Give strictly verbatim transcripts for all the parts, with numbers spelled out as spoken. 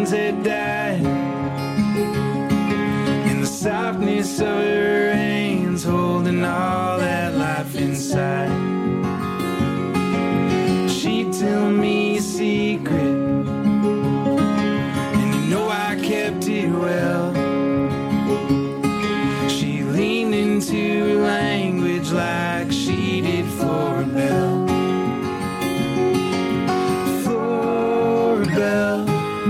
friends had died. In the softness of her hands, holding all that life inside. She'd tell me a secret, and you know I kept it well. She leaned into language like she did Floribel. Floribel,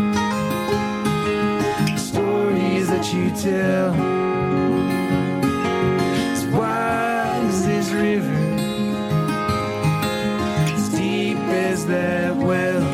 the stories that you tell, as wide as this river, as deep as that well.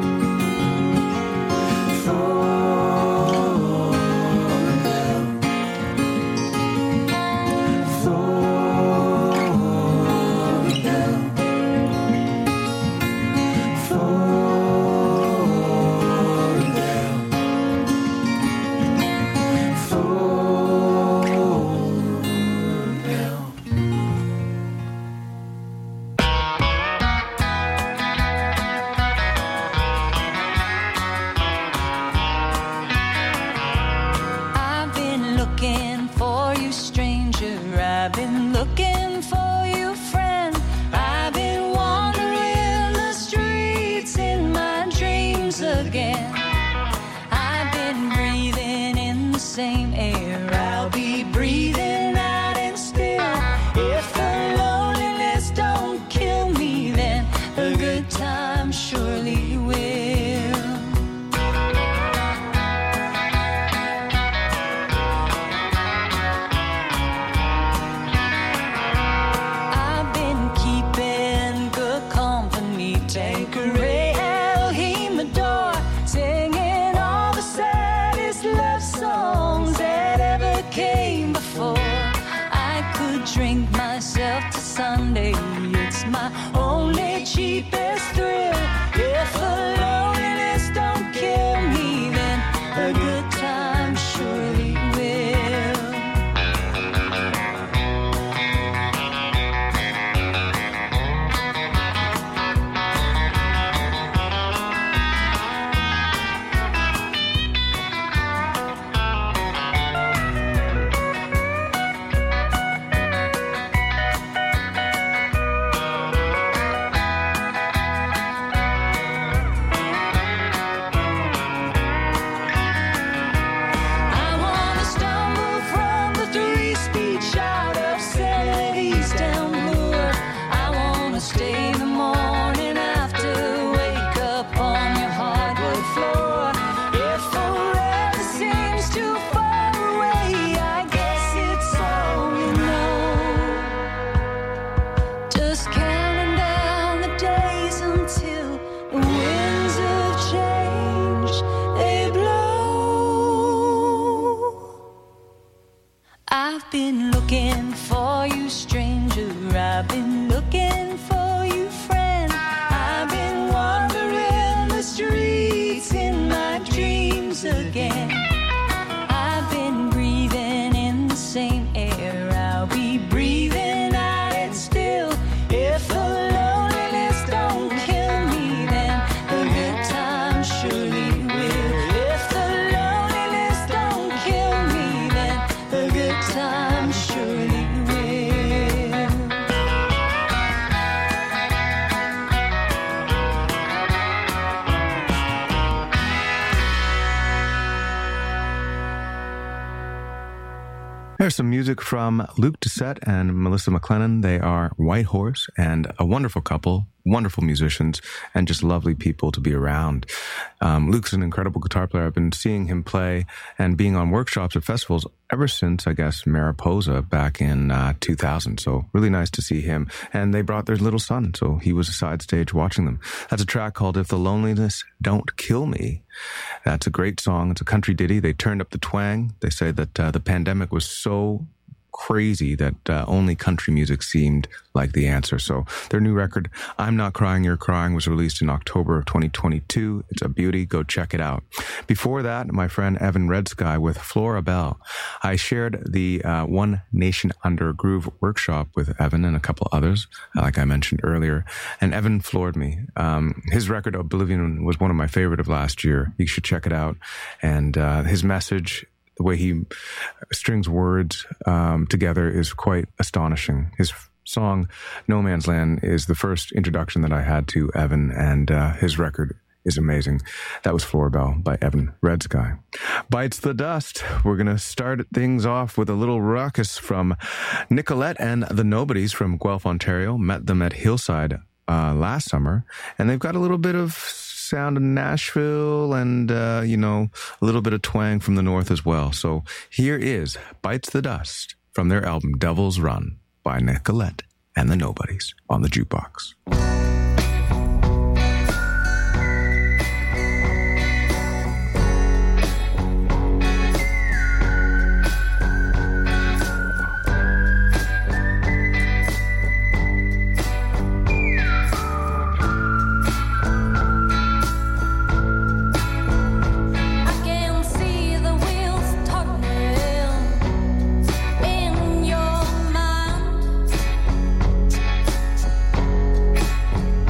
There's some music from Luke Doucette and Melissa McLennan. They are White Horse and a wonderful couple, wonderful musicians, and just lovely people to be around. Um, Luke's an incredible guitar player. I've been seeing him play and being on workshops at festivals ever since, I guess, Mariposa back in uh, two thousand. So really nice to see him. And they brought their little son, so he was a side stage watching them. That's a track called If the Loneliness Don't Kill Me. That's a great song. It's a country ditty. They turned up the twang. They say that uh, the pandemic was so crazy that uh, only country music seemed like the answer. So their new record, I'm Not Crying, You're Crying, was released in October of twenty twenty-two. It's a beauty. Go check it out. Before that, my friend Evan Red Sky with Flora Bell. I shared the uh, One Nation Under Groove workshop with Evan and a couple others, like I mentioned earlier, and Evan floored me. Um, his record, Oblivion, was one of my favorite of last year. You should check it out. And uh, his message, the way he strings words um, together is quite astonishing. His song, No Man's Land, is the first introduction that I had to Evan, and uh, his record is amazing. That was Flora Bell by Evan Red Sky. Bites the Dust. We're going to start things off with a little ruckus from Nicolette and the Nobodies from Guelph, Ontario. Met them at Hillside uh, last summer, and they've got a little bit of sound in Nashville and, uh, you know, a little bit of twang from the north as well. So here is Bites the Dust from their album Devil's Run by Nicolette and the Nobodies on the Jukebox. In your mind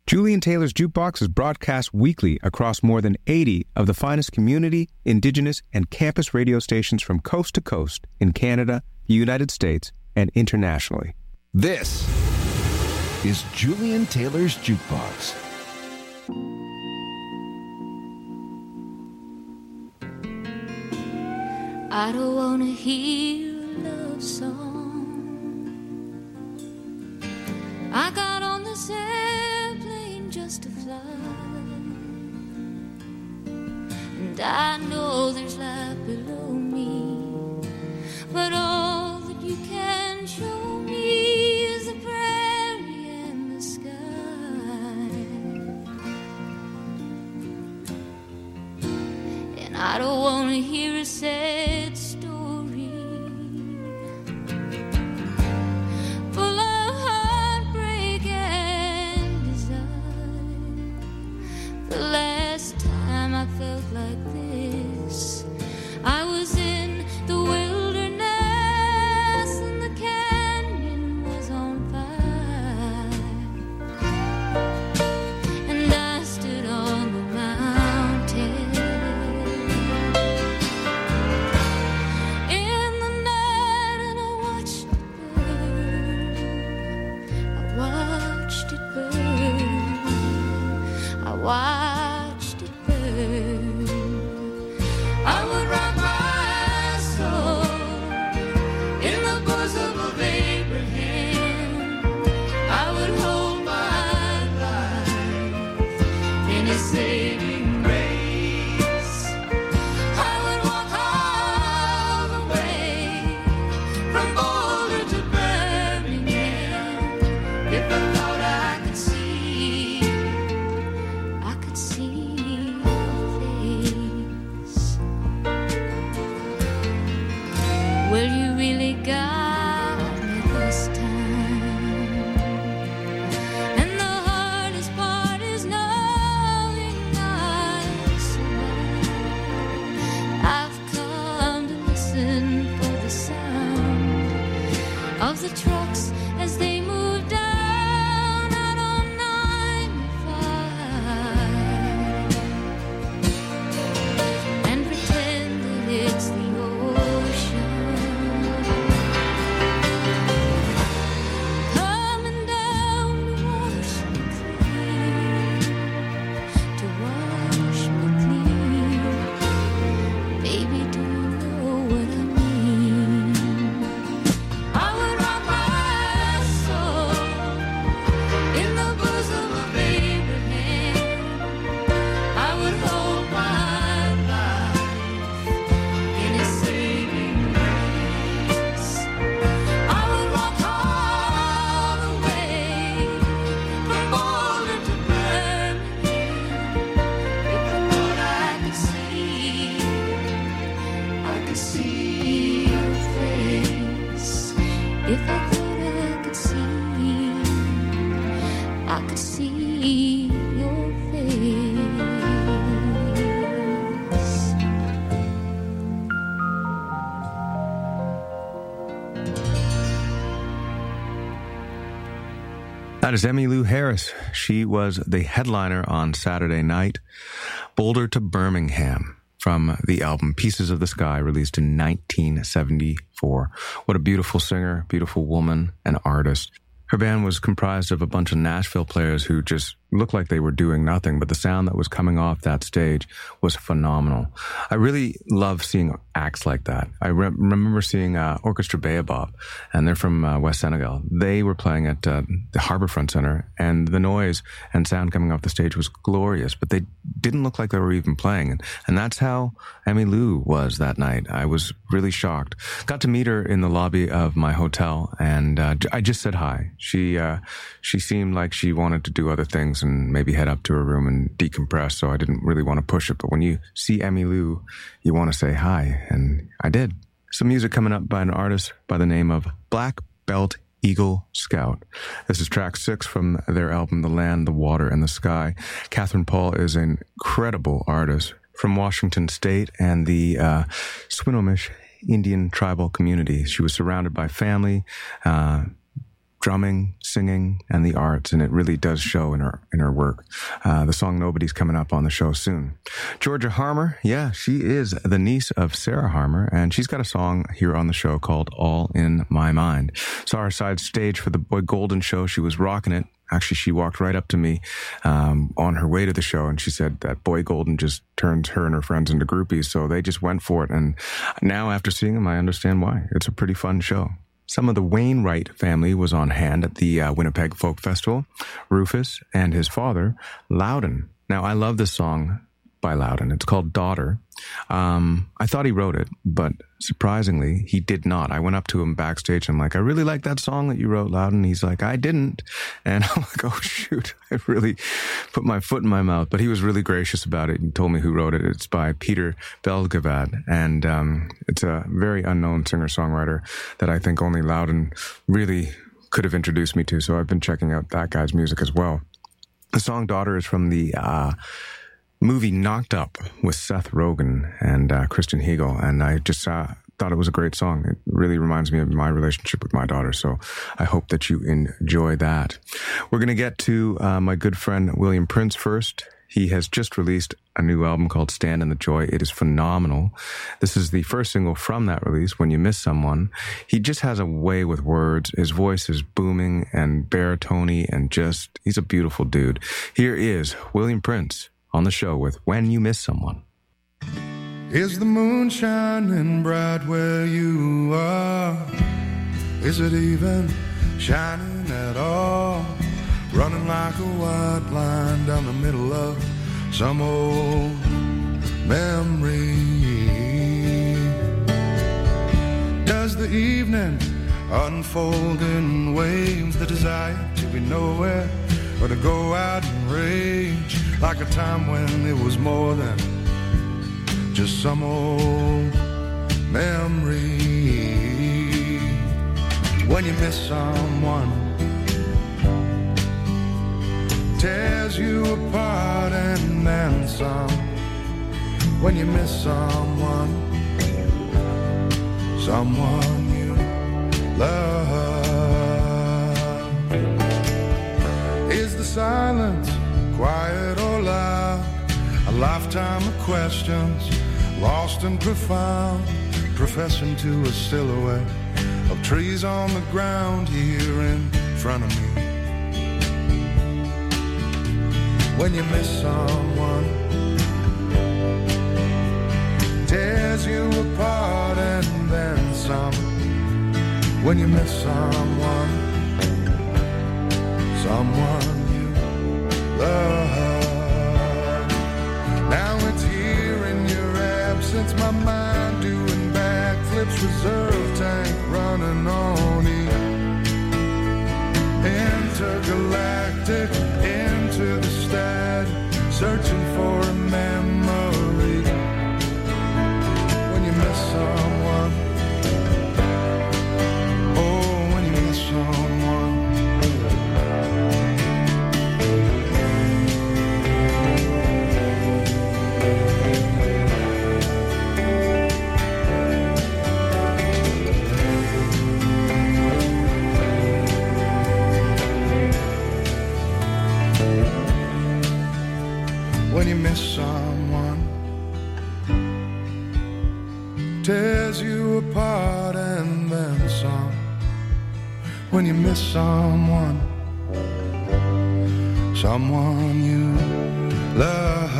Julian Taylor's Jukebox is broadcast weekly across more than eighty of the finest community, indigenous, and campus radio stations from coast to coast in Canada, the United States, and internationally. This is Julian Taylor's Jukebox. I don't want to hear a love song. I got on this airplane just to fly, and I know there's life below me, but all that you can show me is the prairie and the sky. And I don't want to hear a sad story full of heartbreak and desire. The last time I felt like this, I was in the wilderness and the canyon was on fire, and I stood on the mountain in the night and I watched it burn. I watched it burn. I watched it burn. I would rock my soul in the bosom of Abraham. I would hold my life in his saving grace. I would walk all the way from Boulder to Birmingham if I thought I could see, I could see your face. Well, you really got me this time, and the hardest part is knowing I survived. I've come to listen for the sound of the trucks as they move down out on ninety-five, and pretend that it's the ocean coming down to wash me clean, to wash me clean. Baby, do you know what I mean? I would rock my soul in the bosom of Abraham. I would hold my life in his saving grace. I would walk all the way from Boulder to Birmingham if I thought I could see, I could see your face. If I thought I could see, I could see your face. That is Emmylou Harris. She was the headliner on Saturday night, Boulder to Birmingham, from the album Pieces of the Sky, released in nineteen seventy-four. What a beautiful singer, beautiful woman, and artist. Her band was comprised of a bunch of Nashville players who just looked like they were doing nothing, but the sound that was coming off that stage was phenomenal. I really love seeing acts like that. I re- remember seeing uh, Orchestra Baobab, and they're from uh, West Senegal. They were playing at uh, the Harbourfront Centre, and the noise and sound coming off the stage was glorious, but they didn't look like they were even playing. And, and that's how Emmylou was that night. I was really shocked. Got to meet her in the lobby of my hotel, and uh, I just said hi. She uh, she seemed like she wanted to do other things and maybe head up to her room and decompress, so I didn't really want to push it. But when you see Emmylou, you want to say hi, and I did. Some music coming up by an artist by the name of Black Belt Eagle Scout. This is track six from their album The Land, the Water, and the Sky. Catherine Paul is an incredible artist from Washington State and the uh, Swinomish Indian tribal community. She was surrounded by family, uh, drumming, singing, and the arts, and it really does show in her in her work. Uh, the song Nobody's coming up on the show soon. Georgia Harmer, yeah, she is the niece of Sarah Harmer, and she's got a song here on the show called All in My Mind. Saw her side stage for the Boy Golden show. She was rocking it. Actually, she walked right up to me um, on her way to the show, and she said that Boy Golden just turned her and her friends into groupies, so they just went for it. And now, after seeing them, I understand why. It's a pretty fun show. Some of the Wainwright family was on hand at the uh, Winnipeg Folk Festival. Rufus and his father, Loudon. Now, I love this song by Loudon. It's called Daughter. Um, I thought he wrote it, but surprisingly, he did not. I went up to him backstage. I'm like, I really like that song that you wrote, Loudon. He's like, I didn't. And I'm like, oh, shoot. I really put my foot in my mouth. But he was really gracious about it and told me who wrote it. It's by Peter Belgavad. And um, it's a very unknown singer-songwriter that I think only Loudon really could have introduced me to. So I've been checking out that guy's music as well. The song Daughter is from the uh, movie Knocked Up with Seth Rogen and uh, Kristen Hegel. And I just uh, thought it was a great song. It really reminds me of my relationship with my daughter. So I hope that you enjoy that. We're going to get to uh, my good friend William Prince first. He has just released a new album called Stand in the Joy. It is phenomenal. This is the first single from that release, When You Miss Someone. He just has a way with words. His voice is booming and baritone and just, he's a beautiful dude. Here is William Prince on the show with When You Miss Someone. Is the moon shining bright where you are? Is it even shining at all? Running like a white line down the middle of some old memory. Does the evening unfold in waves, the desire to be nowhere or to go out and rage like a time when it was more than just some old memory? When you miss someone, tears you apart and then some. When you miss someone, someone you love. Is the silence quiet or loud? A lifetime of questions, lost and profound, professing to a silhouette of trees on the ground here in front of me. When you miss someone, tears you apart and then some. When you miss someone, someone you love. Now it's here in your absence, my mind doing backflips, reserve tank running on E. Intergalactic, into the static, searching for a memory. When you miss someone, oh, when you miss someone. When you miss someone, tears you apart and then some. When you miss someone, someone you love.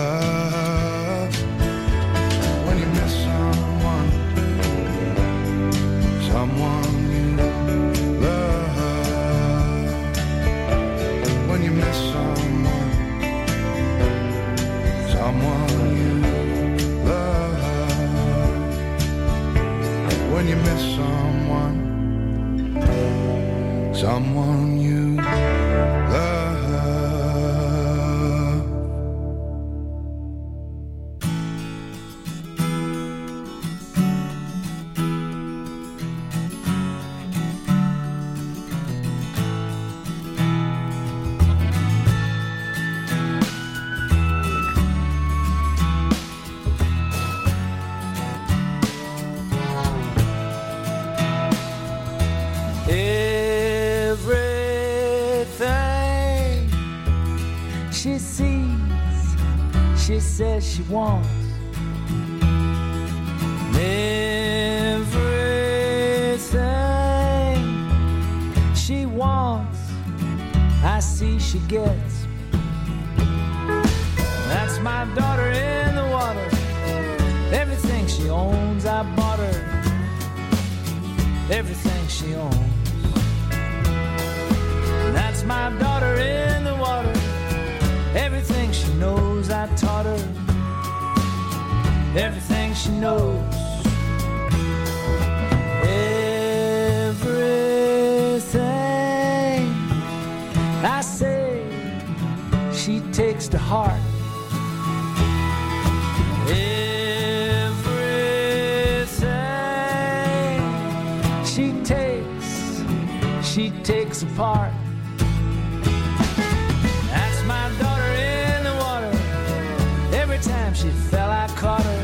When you miss someone, someone you love. When you miss someone, someone you love. When you miss someone, someone you love. Every she says she wants everything she wants, I see she gets. That's my daughter in the water. Everything she owns, I bought her. Everything she owns. That's my daughter in the water. Everything she knows, I taught her. Everything she knows. Everything I say, she takes to heart. Everything she takes, she takes apart. That's my daughter in the water. Every time she fell, I caught her.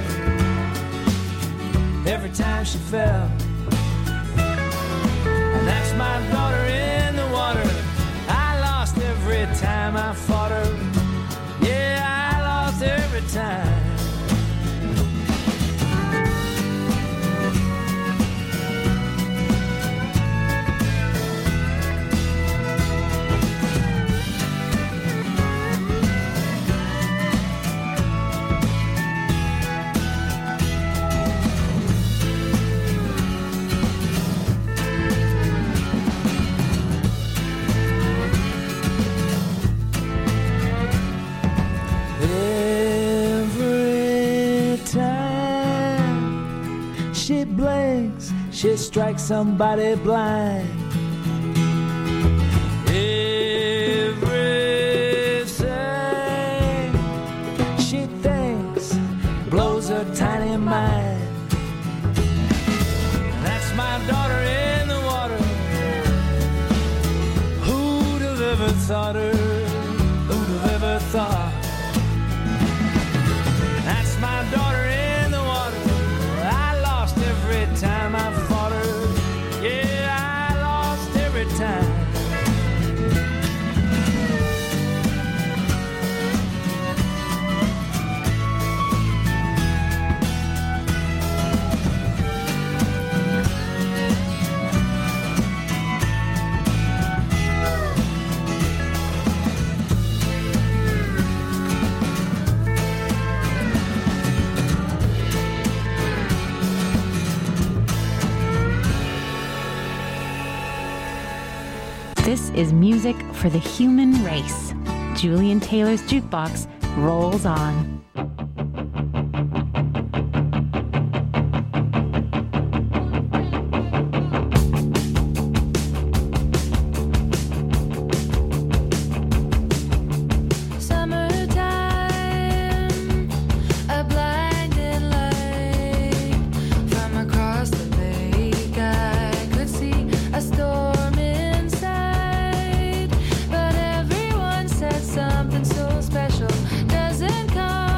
Every time she fell. And that's my daughter in the water. I lost every time I fought her. Yeah, I lost every time. She strikes somebody blind. Everything she thinks blows her tiny mind. That's my daughter in the water. Who'd have ever thought her? Who'd have ever thought? That's my daughter in the water. I lost every time I fought her. Yeah, I lost every time. This is music for the human race. Julian Taylor's Jukebox rolls on. Something so special doesn't come.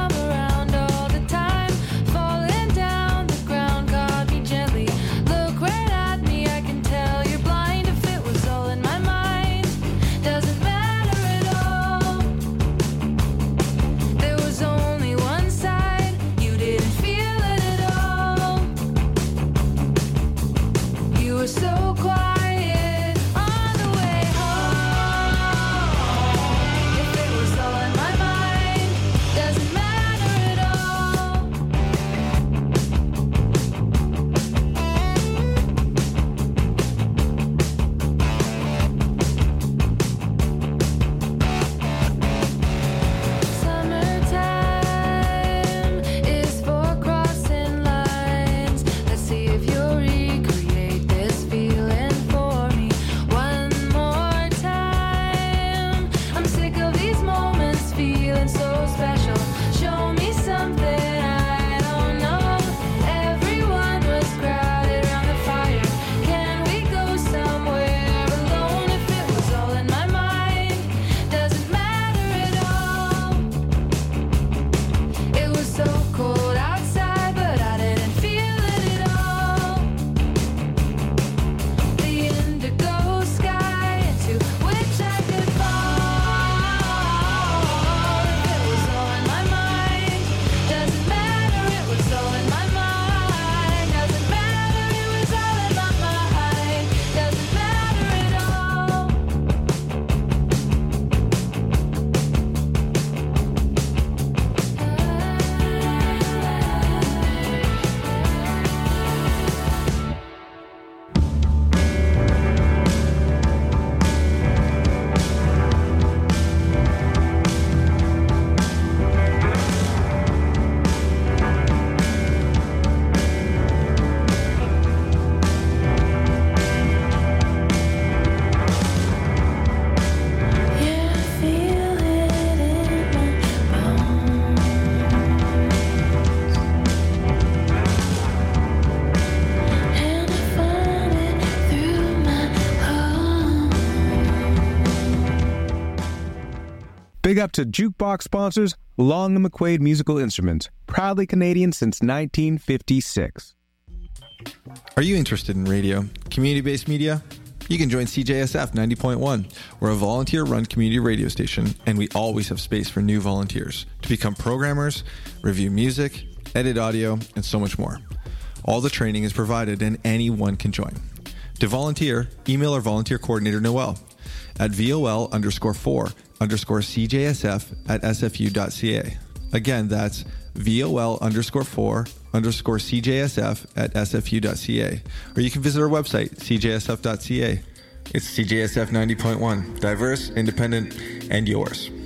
Big up to Jukebox sponsors Long and McQuaid Musical Instruments, proudly Canadian since nineteen fifty-six. Are you interested in radio, community-based media? You can join C J S F ninety point one. We're a volunteer-run community radio station, and we always have space for new volunteers to become programmers, review music, edit audio, and so much more. All the training is provided, and anyone can join. To volunteer, email our volunteer coordinator, Noel, at vol underscore four underscore CJSF at sfu.ca. Again, that's vol underscore four underscore CJSF at sfu.ca. Or you can visit our website, c j s f dot c a. It's C J S F ninety point one, diverse, independent, and yours.